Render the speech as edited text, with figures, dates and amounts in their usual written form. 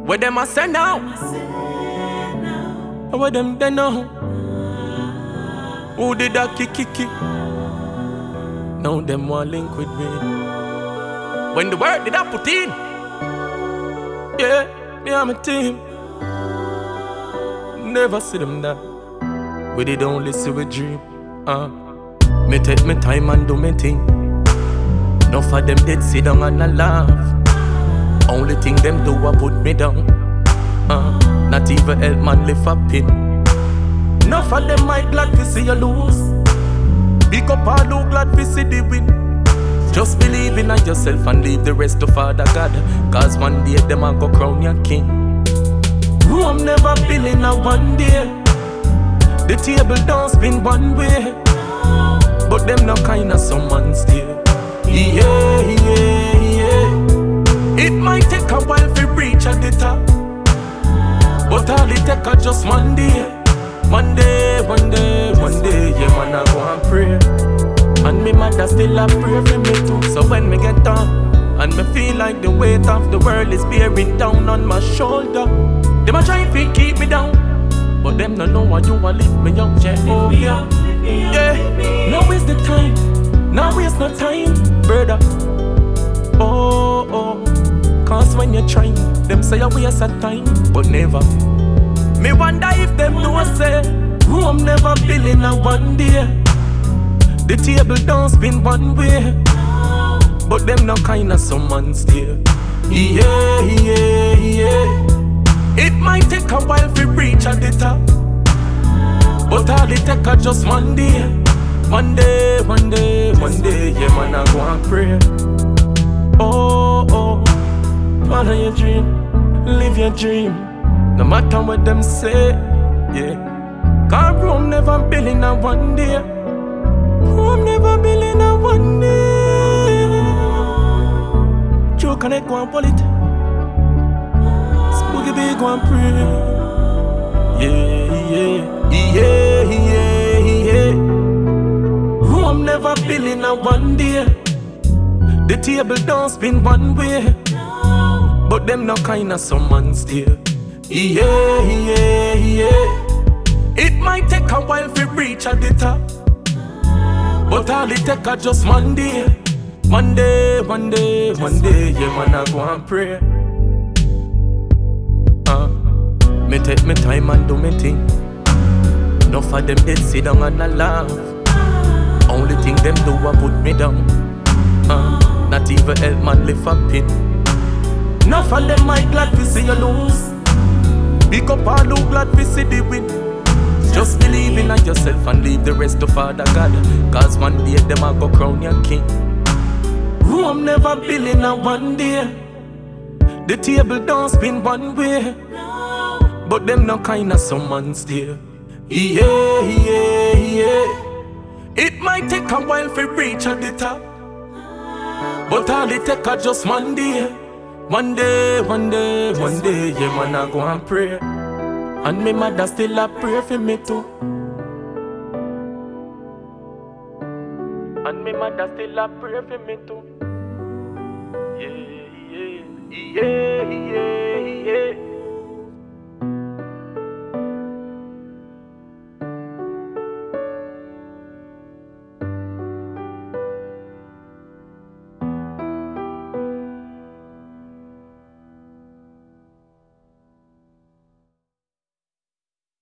Where them a send now? Where them they know? Who did that kick? Now them want link with me. When the word did I put in? Yeah, me and my team. Never see them that. We did only see we dream. Me take my time and do my thing. Enough of them dead sit down and a laugh. Only thing them do a put me down. Not even help man lift a pin. Enough of them might glad to see you lose. Big up all who glad to see the win. Just believe in yourself and leave the rest to Father God. Cause one day them a go crown your king. I'm never feeling a one day. The table don't spin one way. But them no kind of someone still. Yeah. It might take a while to reach at the top. But all it take a just one day. One day, yeah man I go and pray. And me mother still a pray for me too. So when me get down and me feel like the weight of the world is bearing down on my shoulder, them a try to keep me down, but them no know what you a lift me up, Jehovah. Yeah, now is the time, now waste no time, brother. Oh, cause when you try, them say you waste of time, but never. Me wonder if them know say, I'm never feeling a one day. The table don't spin one way, but them no kind of someone still. Yeah. It might take a while to reach at the top, but all it take a just one day. One day, yeah man I go and pray. Oh, follow your dream, live your dream, no matter what them say. Yeah, cause Rome never building a one day. I'm never building a one day. Joe connect go and pull it. Spooky big go and pray. Yeah. I'm never building a one day. The table don't spin one way, but them no kind of someone still. Yeah. It might take a while to reach at the top, but all it take a just one day. One day, yeah man I go and pray. Me take my time and do my thing. Enough of them dead sit down and a laugh. Only thing them do a put me down. Not even help man lift a pin. Enough of them might glad to see you lose. Big up all who glad to see the win. Just believe in yourself and leave the rest to Father God. Cause one day them a go crown your king. I'm never building a one day. The table don't spin one way, but them no kind of someone still. Yeah. It might take a while to reach at the top, but all it take a just one day. One day, yeah man I go and pray. And me mother still a pray for me too. Yeah.